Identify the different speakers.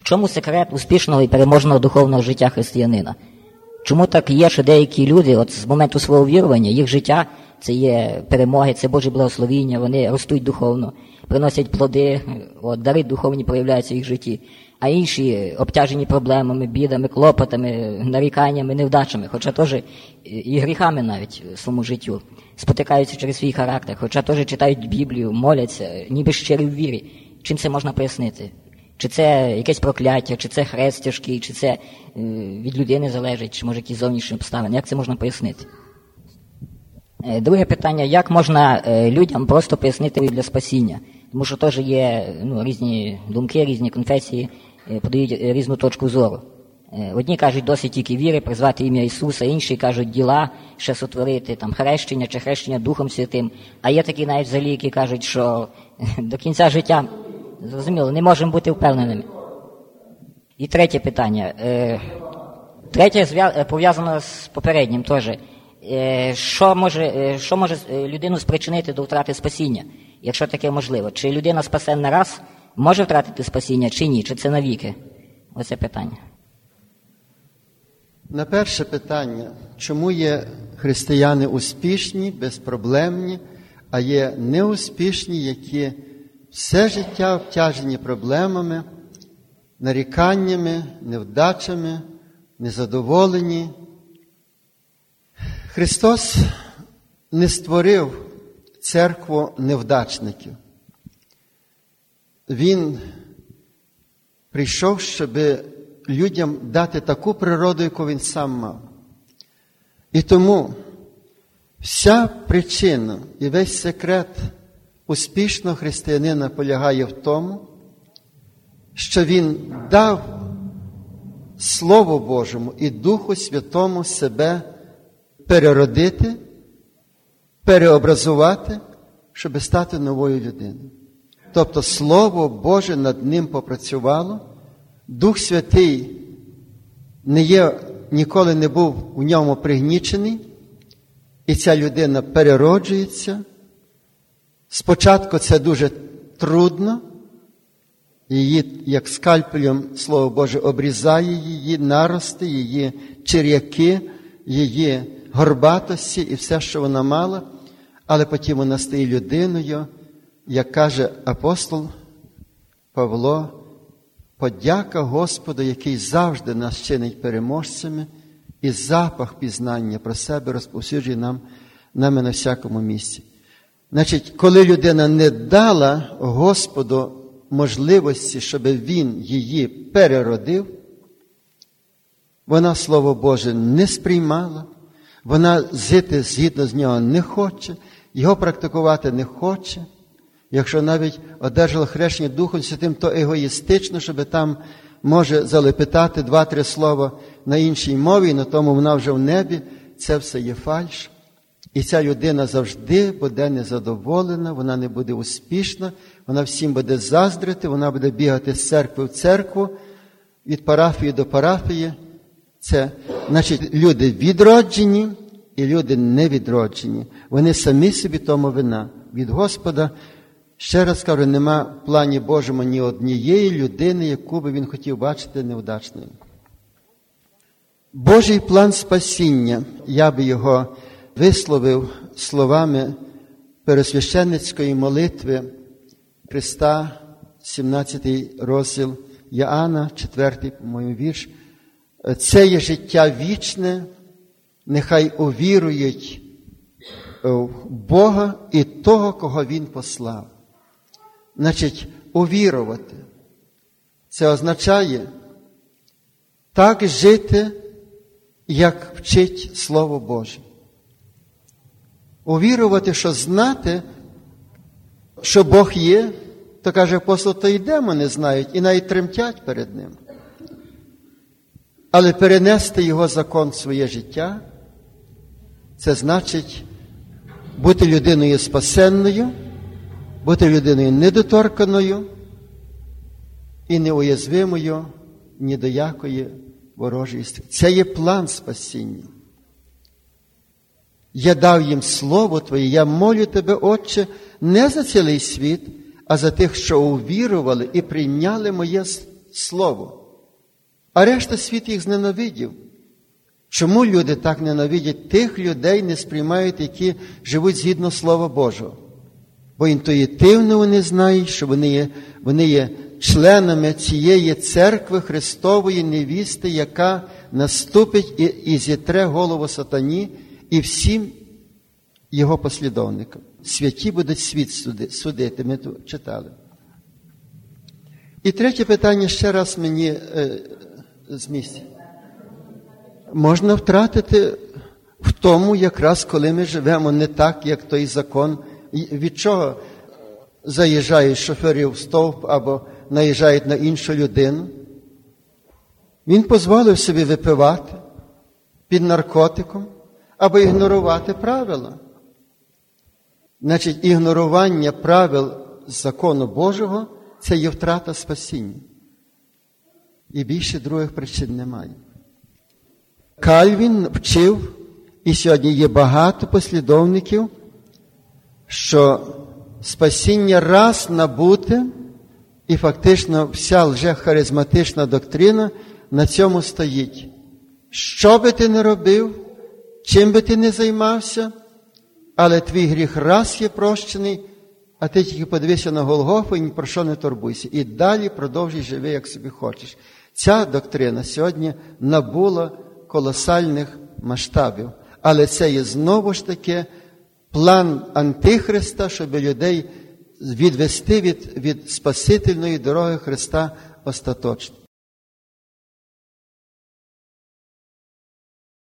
Speaker 1: чому секрет успішного і переможного духовного життя християнина? Чому так є, що деякі люди, от з моменту свого вірування, їх життя – це є перемоги, це Божі благословіння, вони ростуть духовно, приносять плоди, дари духовні проявляються в їх житті. А інші обтяжені проблемами, бідами, клопотами, наріканнями, невдачами, хоча теж і гріхами навіть в своєму життю, спотикаються через свій характер, хоча теж читають Біблію, моляться, ніби щирі в вірі. Чим це можна пояснити? Чи це якесь прокляття, чи це хрест тяжкий, чи це від людини залежить, чи може якісь зовнішні обставини? Як це можна пояснити? Друге питання, як можна людям просто пояснити для спасіння? Тому що теж є різні думки, різні конфесії, подають різну точку зору. Одні кажуть, досить тільки віри, призвати ім'я Ісуса, інші кажуть, діла ще сотворити, там, хрещення чи хрещення Духом Святим. А є такі навіть взагалі, які кажуть, що до кінця життя, зрозуміло, не можемо бути впевненими. І третє питання. Третє пов'язано з попереднім теж. Що може людину спричинити до втрати спасіння, якщо таке можливо? Чи людина спасенна раз може втратити спасіння, чи ні? Чи це навіки? Оце питання.
Speaker 2: На перше питання, чому є християни успішні, безпроблемні, а є неуспішні, які все життя обтяжені проблемами, наріканнями, невдачами, незадоволені. Христос не створив церкву невдачників. Він прийшов, щоб людям дати таку природу, яку він сам мав. І тому вся причина і весь секрет успішного християнина полягає в тому, що він дав Слову Божому і Духу Святому себе переродити, переобразувати, щоб стати новою людиною. Тобто Слово Боже над ним попрацювало, Дух Святий ніколи не був у ньому пригнічений, і ця людина перероджується. Спочатку це дуже трудно, її, як скальпелем, Слово Боже, обрізає її нарости, її черяки, її горбатості і все, що вона мала, але потім вона стає людиною, як каже апостол Павло, подяка Господу, який завжди нас чинить переможцями, і запах пізнання про себе розповсюджує нами на всякому місці. Значить, коли людина не дала Господу можливості, щоб Він її переродив, вона Слово Боже не сприймала, вона жити згідно з нього не хоче, його практикувати не хоче. Якщо навіть одержала хрещення Духом Святим, то егоїстично, щоб там може залепетати 2-3 слова на іншій мові, і на тому вона вже в небі. Це все є фальш. І ця людина завжди буде незадоволена, вона не буде успішна, вона всім буде заздрити, вона буде бігати з церкви в церкву, від парафії до парафії. Це, значить, люди відроджені і люди невідроджені. Вони самі собі тому вина. Від Господа, ще раз кажу, нема в плані Божому ні однієї людини, яку би він хотів бачити невдачною. Божий план спасіння, я би його висловив словами пересвященницької молитви Христа, 17 розділ Іоанна, 4, по-моєму, вірш. Це є життя вічне, нехай увірують в Бога і того, кого Він послав. Значить, увірувати. Це означає так жити, як вчить Слово Боже. Увірувати, що знати, що Бог є, то, каже апостол, то й демони знають, і навіть тремтять перед Ним. Але перенести Його закон в своє життя, це значить бути людиною спасенною, бути людиною недоторканою і неуязвимою ні до якої ворожої сили. Це є план спасіння. Я дав їм Слово Твоє, я молю Тебе, Отче, не за цілий світ, а за тих, що увірували і прийняли моє Слово. А решта світ їх зненавидів. Чому люди так ненавидять тих людей, не сприймають, які живуть згідно Слова Божого? Бо інтуїтивно вони знають, що вони є членами цієї церкви Христової невісти, яка наступить і зітре голову сатані і всім його послідовникам. Святі будуть світ судити, ми тут читали. І третє питання ще раз мені з місця. Можна втратити в тому, якраз коли ми живемо не так, як той закон. Від чого заїжджають шоферів в стовп або наїжджають на іншу людину? Він дозволив собі випивати під наркотиком або ігнорувати правила. Значить, ігнорування правил закону Божого – це є втрата спасіння. І більше других причин немає. Кальвін вчив, і сьогодні є багато послідовників, що спасіння раз набуте, і фактично вся лжехаризматична доктрина на цьому стоїть. Що би ти не робив, чим би ти не займався, але твій гріх раз є прощений, а ти тільки подивися на Голгофу і ні про що не турбуйся. І далі продовжуй живи, як собі хочеш. Ця доктрина сьогодні набула колосальних масштабів. Але це є знову ж таки план Антихриста, щоб людей відвести від спасительної дороги Христа остаточно.